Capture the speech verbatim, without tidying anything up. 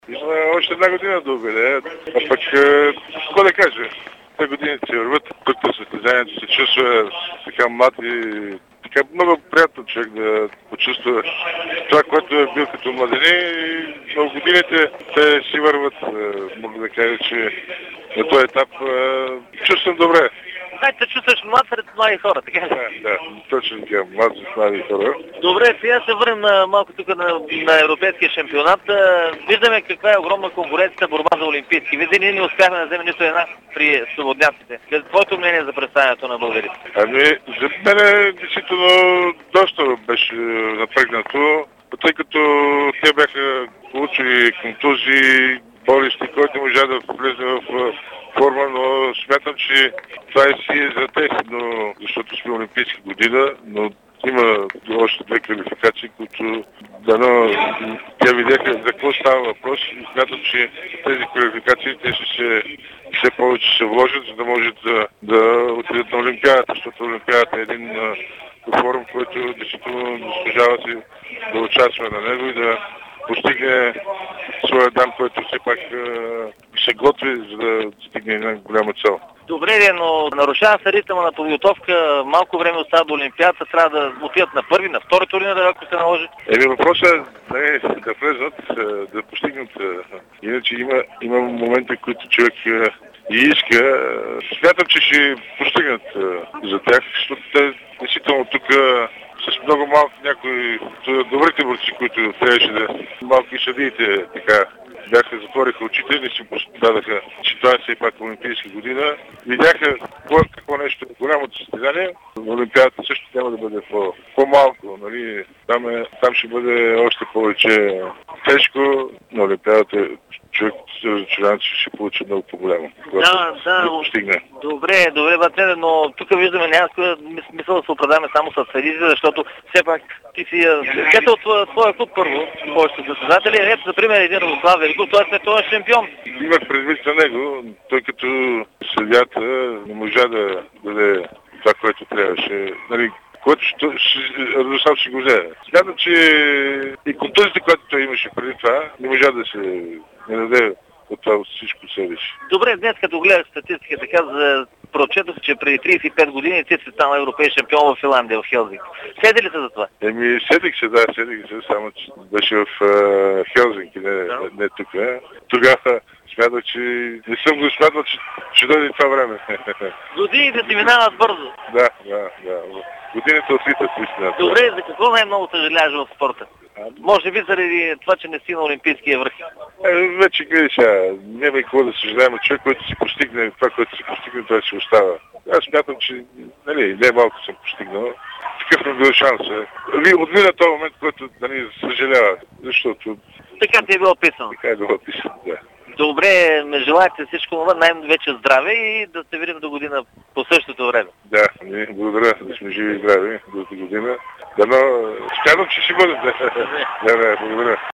Има още една година да убеде. А пък, какво да кажа, те годините се върват, тук състезанието се чувства така млад и така много приятно човек да почувства това, което е бил като младени. Но годините те си върват, мога да кажа, че на този етап чувствам добре. Значи се чувстваш млад сред млади хора, така ли? Да, да, точно така, млад сред млади хора. Добре, сега се върнем малко тук на, на европейския шампионат. Виждаме каква е огромна конкуренцията, борба за олимпийски. Виждате, ние не успяхме да вземем нито една при свободняците. Твоето мнение за представянето на българите? Ами, за мен действително доста беше напрегнато, тъй като те бяха получили контузии, болести, който можа да влезе в форма, но смятам, че това е си за тех, но, защото сме олимпийски година, но има още две квалификации, които дано те видяха за какво става въпрос и смятам, че тези квалификации те ще се все повече се вложат, за да може да, да отидат на Олимпиадата, защото Олимпиадата е един форум, който действително заслужава си да участва на него и да постигне своя дан, който все пак се готви, за да стигне една голяма цел. Добре, но нарушава се ритъма на подготовка, малко време остава до Олимпиадата, трябва да отидат на първи, на втори турнир, ако се наложи. Еми въпросът е да, да влезнат, да постигнат. Иначе има, има моменти, които човек и иска. Смятам, че ще постигнат за тях, защото те действително тук с много малко някои добрите борци, които трябваше да малки съдиите така бяха, затвориха очите, не си дадаха, че това е все пак олимпийска година. Видяха какво нещо е голямото състезание. Олимпиадата също няма да бъде по, по-малко. Нали? Там, е, там ще бъде още повече тежко. На Олимпиадата човек разочарован, че ще получи много по-голямо. Да, да, постигне. Добре, добре, бате, но тук виждаме някаква мисъл да се оправдаме само с съдиите, защото все пак ти си където от твоя клуб първо, повечето състезатели. Ето, за пример, един Радослав Великов, той е световен шампион. Имах предвид за него, той като съдията не можа да даде това, което трябваше. Нали, което Радослав ще го взе. Смятам, че и контузите, които той имаше преди това, не можа да се не даде от това всичко себе си. Добре, днес като гледах статистика, така за прочетох, че преди тридесет и пет години ти си станал европейски шампион в Финландия, в Хелзинки. Седи ли се за това? Еми, седих се, да, седих се, само че беше в uh, Хелзинки, не, да. не, не тук. Тогава смятах, че не съм го смятал, че ще дойде това време. Годините ти минават бързо. Да, да, да. Годините отлитат, истина. Добре, за какво най-много съжаляваш в спорта? Може би заради това, че не си на олимпийския връх. Е, вече гледай сега, няма и какво да съжаляваме. Човек, който си постигне, това, което си постигне, това си остава. Аз смятам, че нали, не малко съм постигнал. Такъв ми бил шанс. Е. Отмина този момент, който нали, съжалява, защото... Така ти е било писано. Така е било писано, да. Добре, ме желаете всичко това, най-вече здраве и да се видим до година по същото време. Да, благодаря да сме живи и здрави до година. Дано, смятам, че ще бъде. Да, да, благодаря.